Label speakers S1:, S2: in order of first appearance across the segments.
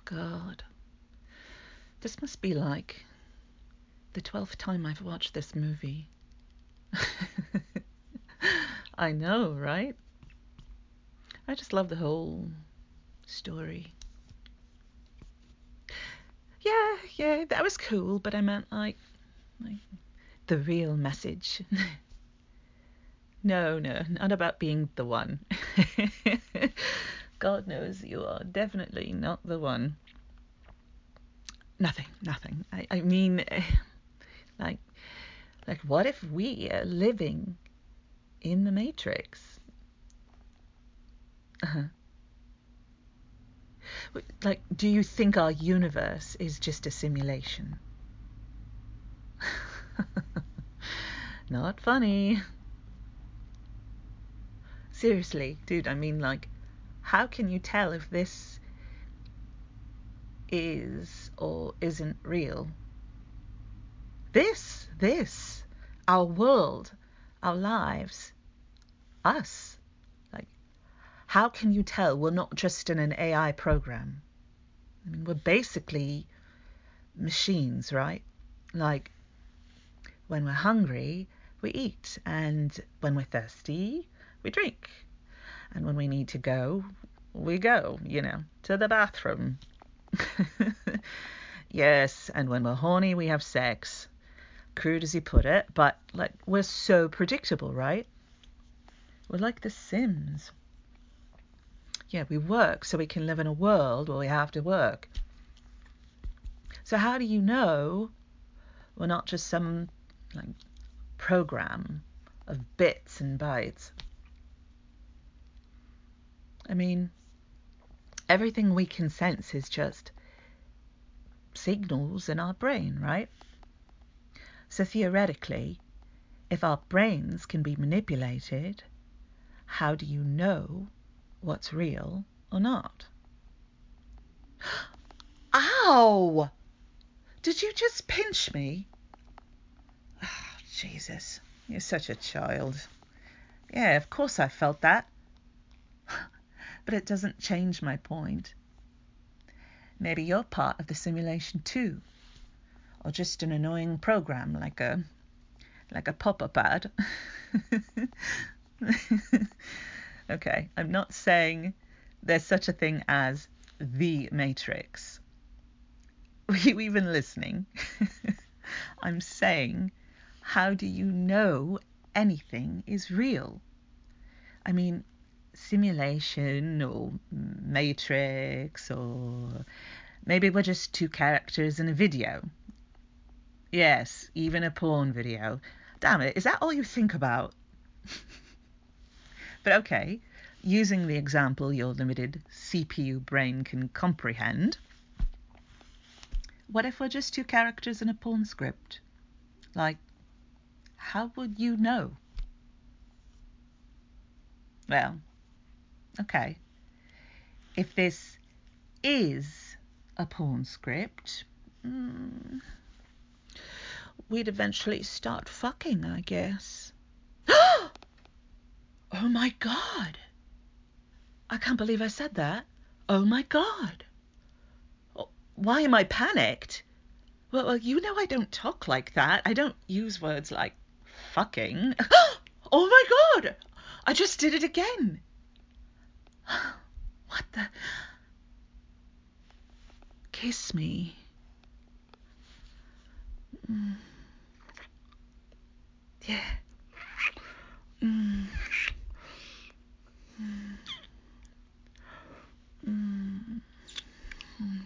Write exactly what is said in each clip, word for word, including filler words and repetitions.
S1: God. This must be like the twelfth time I've watched this movie. I know, right? I just love the whole story. Yeah, yeah, that was cool, but I meant like, like the real message. No, no, not about being the one. God knows you are definitely not the one. Nothing, nothing. I, I mean, like, like, what if we are living in the Matrix? Uh-huh. Like, do you think our universe is just a simulation? Not funny. Seriously, dude, I mean, like, how can you tell if this is or isn't real? This, this, our world, our lives, us. Like, how can you tell we're not just in an A I program? I mean, we're basically machines, right? Like, when we're hungry, we eat, and when we're thirsty, we drink. And when we need to go, we go, you know, to the bathroom. Yes, and when we're horny, we have sex. Crude as you put it, but like we're so predictable, right? We're like The Sims. Yeah, we work so we can live in a world where we have to work. So how do you know we're not just some like program of bits and bytes? I mean, everything we can sense is just signals in our brain, right? So theoretically, if our brains can be manipulated, how do you know what's real or not? Ow! Did you just pinch me? Oh, Jesus, you're such a child. Yeah, of course I felt that. But it doesn't change my point. Maybe you're part of the simulation too. Or just an annoying program like a like a pop-up ad. Okay, I'm not saying there's such a thing as the Matrix. Were you even listening? I'm saying, how do you know anything is real? I mean, simulation or Matrix, or maybe we're just two characters in a video. Yes, even a porn video. Damn it, is that all you think about? But okay, using the example your limited C P U brain can comprehend, what if we're just two characters in a porn script? Like, how would you know? Well, okay. If this is a porn script, mm, we'd eventually start fucking, I guess. Oh my God! I can't believe I said that. Oh my God! Why am I panicked? Well, well, you know I don't talk like that. I don't use words like fucking. Oh my God! I just did it again. What the? Kiss me. Mm. Yeah. Mm. Mm. Mm. Mm.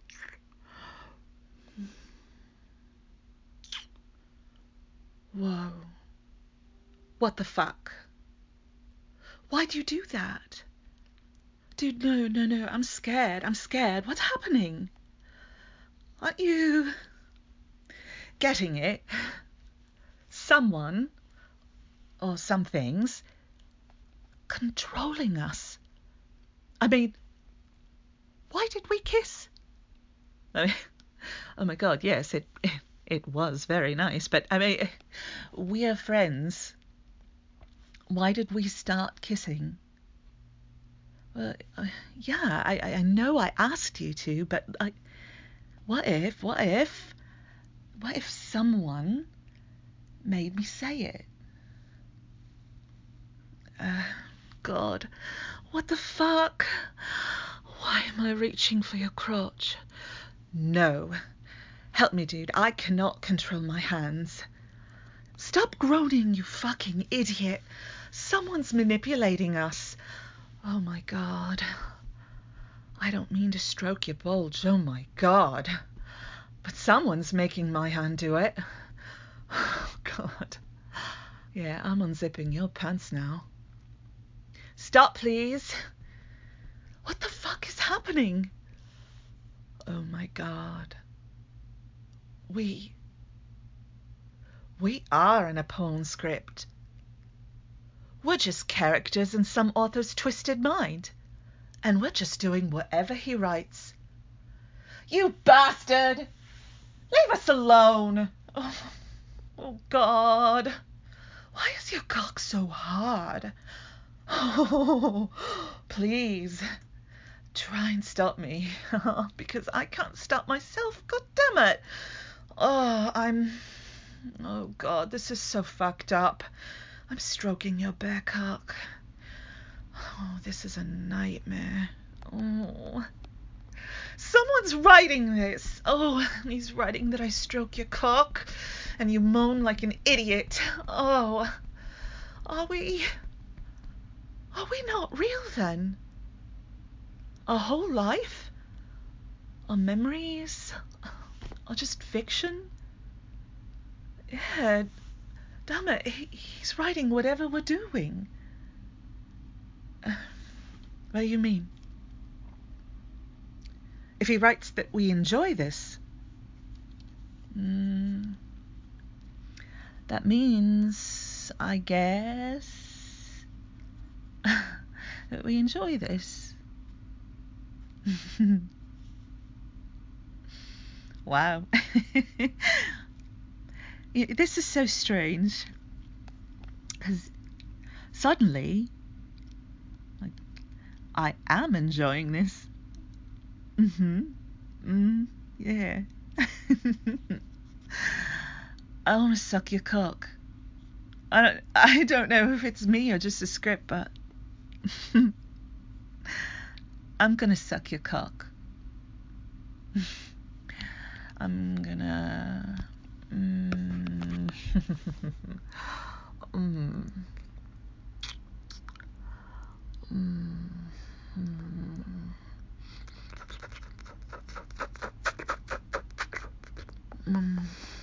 S1: Whoa. What the fuck? Why'd you do that? Dude, no, no, no. I'm scared. I'm scared. What's happening? Aren't you getting it? Someone or some things controlling us. I mean, why did we kiss? I mean, oh my God, yes, it it was very nice, but I mean, we are friends. Why did we start kissing? Well, uh, yeah, I, I know I asked you to, but I, what if, what if, what if someone made me say it? Uh, God, what the fuck? Why am I reaching for your crotch? No. Help me, dude. I cannot control my hands. Stop groaning, you fucking idiot. Someone's manipulating us. Oh my God. I don't mean to stroke your bulge, oh my God. But someone's making my hand do it. Oh God. Yeah, I'm unzipping your pants now. Stop, please. What the fuck is happening? Oh my God. We... We are in a porn script. We're just characters in some author's twisted mind. And we're just doing whatever he writes. You bastard! Leave us alone! Oh, oh God. Why is your cock so hard? Oh, please. Try and stop me. Because I can't stop myself. God damn it. Oh, I'm... Oh, God, this is so fucked up. I'm stroking your bare cock. Oh, this is a nightmare. Oh. Someone's writing this. Oh, he's writing that I stroke your cock and you moan like an idiot. Oh. Are we... Are we not real then? Our whole life? Our memories? Are just fiction? Yeah, damn it, he, he's writing whatever we're doing. Uh, what do you mean? If he writes that we enjoy this, mm, that means, I guess, that we enjoy this. Wow. This is so strange, because suddenly, like, I am enjoying this. Mm-hmm. Mm, yeah. I want to suck your cock. I don't, I don't know if it's me or just a script, but I'm gonna suck your cock. I'm gonna... Mm, mm, mm, mm,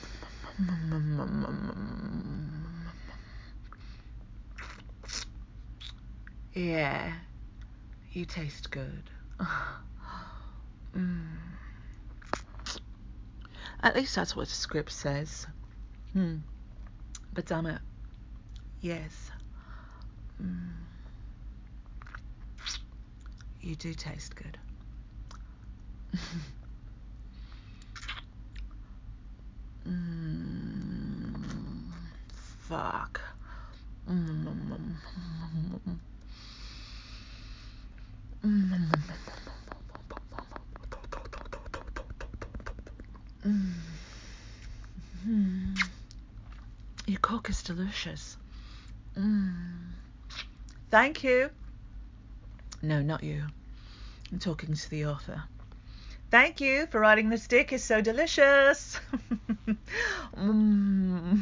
S1: mm. Yeah, you taste good. Mm. At least that's what the script says. Hmm. But damn it. Yes. Mm. You do taste good. Mm. Fuck. Mm. Mm. Mm. Your cock is delicious. Mm. Thank you. No, not you. I'm talking to the author. Thank you for writing this dick is so delicious. mm.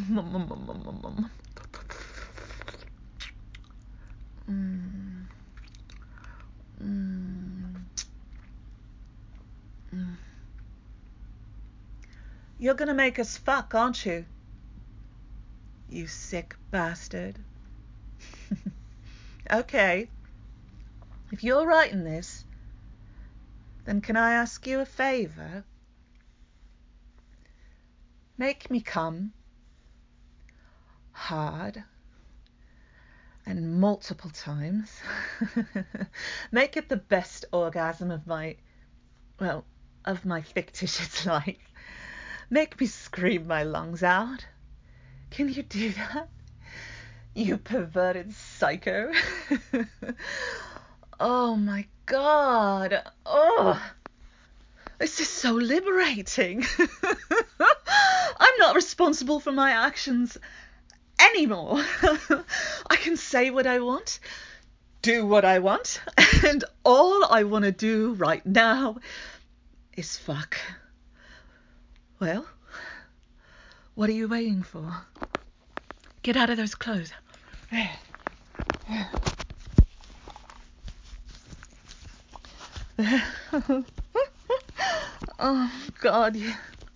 S1: Mm. Mm. Mm. You're gonna make us fuck, aren't you? You sick bastard. Okay. If you're writing this, then can I ask you a favour? Make me come hard and multiple times. Make it the best orgasm of my, well, of my fictitious life. Make me scream my lungs out. Can you do that? You perverted psycho. Oh my God. Oh, this is so liberating. I'm not responsible for my actions anymore. I can say what I want, do what I want, and all I want to do right now is fuck. Well, what are you waiting for? Get out of those clothes. Oh, God. Yeah.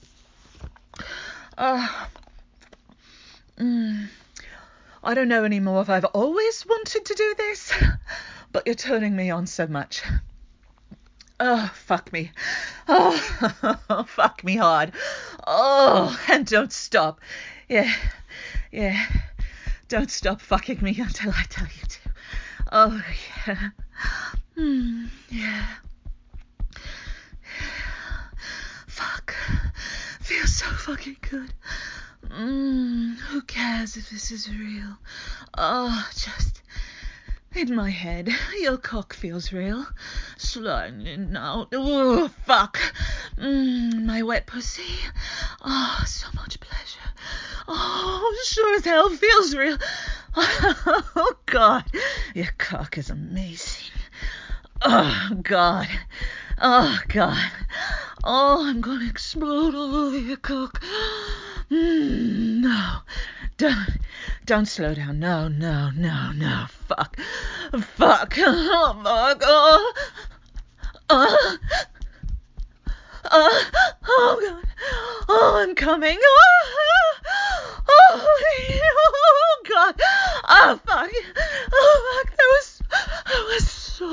S1: Uh, mm, I don't know anymore if I've always wanted to do this, but you're turning me on so much. Oh, fuck me. Oh, fuck me hard. Oh, and don't stop. Yeah, yeah. Don't stop fucking me until I tell you to. Oh, yeah. Mm, yeah. Fuck. Feels so fucking good. Mm, who cares if this is real? Oh, just in my head, your cock feels real. Sliding in now. Oh, fuck. Mm, my wet pussy. Oh, so much pleasure. Oh, sure as hell feels real. Oh, God. Your cock is amazing. Oh, God. Oh, God. Oh, I'm gonna explode all over your cock. Mm, no. Don't, don't slow down. No, no, no, no. Fuck. Fuck. Oh, fuck. Oh. Oh. Oh, oh, God. Oh, I'm coming. Oh, oh, oh, God. Oh, fuck. Oh, fuck. That was, that was so...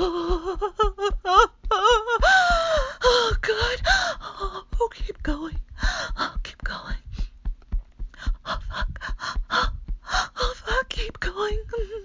S1: Oh, God. Oh, oh, keep going. Oh, keep going. Oh, fuck. Oh, oh, fuck. Keep going.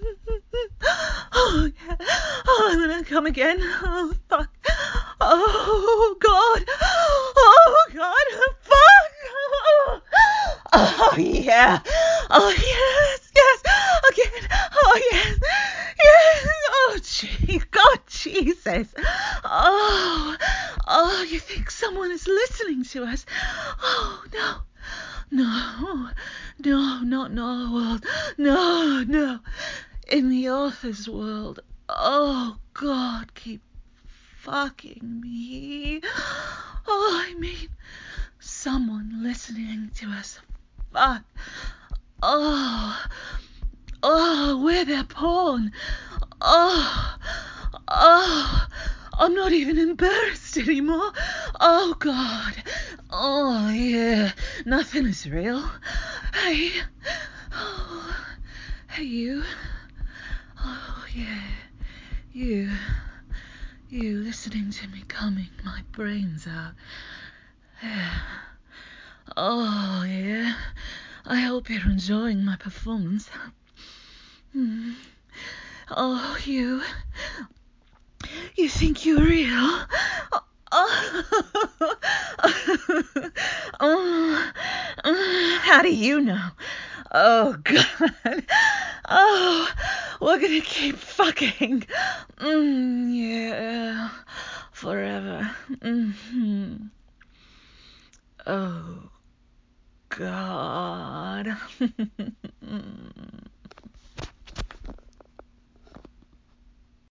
S1: Oh, yeah. Oh, I'm gonna come again. Oh, fuck. Oh, God. Oh, God. Fuck. Oh, yeah. Oh, yes. Yes. Again. Oh, yes. Yes. Oh, gee. God, Jesus. Oh. Oh, you think someone is listening to us? Oh, no. No. No, not in our world. No, no. In the author's world. Oh, God, keep fucking me. Oh, I mean, someone listening to us. Fuck. Oh. Oh, we're their porn. Oh. Oh. I'm not even embarrassed anymore. Oh, God. Oh, yeah. Nothing is real. Hey. Oh. Hey, you. Oh, yeah. You. You listening to me coming my brains out. Yeah. Oh, yeah. I hope you're enjoying my performance. Hmm. Oh, you. You think you're real? Oh. Oh. Oh. How do you know? Oh, God. Oh, we're gonna keep fucking. Mm, yeah. Forever. Mm-hmm. Oh, God.